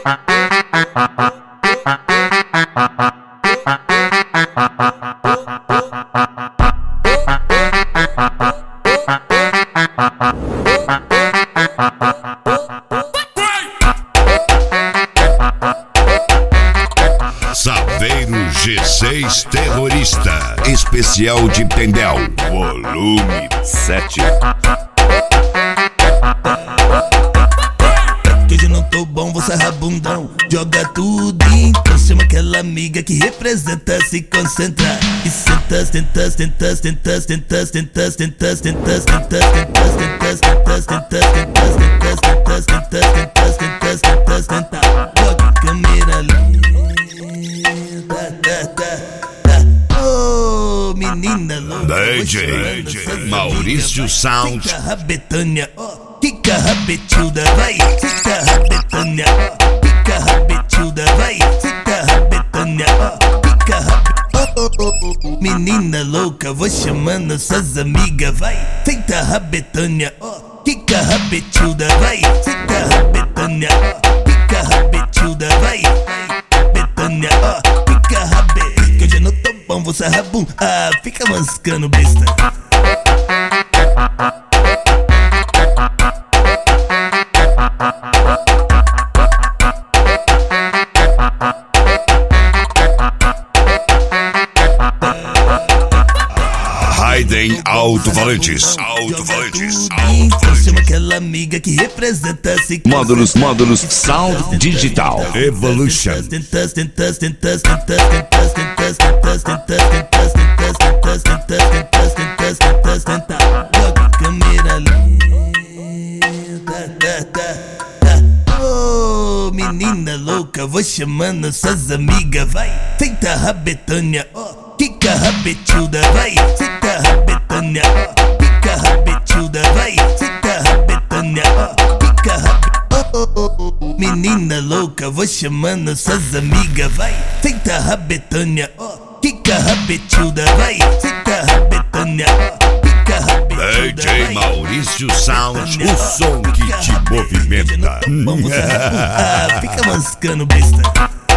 Saveiro G6 Terrorista, especial de Tendel, volume 7. Que hoje eu não tô bom, vou sarrar bundão. Joga tudo, então chama aquela amiga que representa, se concentra. E senta, senta, senta, senta, senta, senta, senta, senta, senta, senta, senta, senta, senta, senta, senta, senta, senta. Joga câmera lenta. Oh, menina louca, DJ Maurício Sound. Fica rabetânia, fica rabetilda, vai. Fica rabetânia, fica rabetilda, vai. Fica rabetânia, fica rabetânia. Menina louca, vou chamando suas amigas, vai. Fica rabetânia, fica rabetilda, vai. Fica rabetânia, fica rabetilda, vai. Betânia, fica rabetânia. Que hoje eu não tô bom, vou sarrar bum. Fica mascando besta. Raiden Alto-Falantes. Alto-Falantes. Chama aquela amiga que representa, se Módulos Sound Digital Evolution. Câmera lenta. Oh, menina louca, vou chamando suas amigas, vai. Senta rabetânia, fica rabetilda, vai. Senta rabetânia, fica rabetilda, vai. Senta rabetânia, fica rabetânia. Menina louca, vou chamando suas amigas, vai. Senta rabetânia, fica rabetilda, vai. Senta rabetânia, fica rabetilda. DJ Maurício Sound, o som que te movimenta. Fica mascando besta.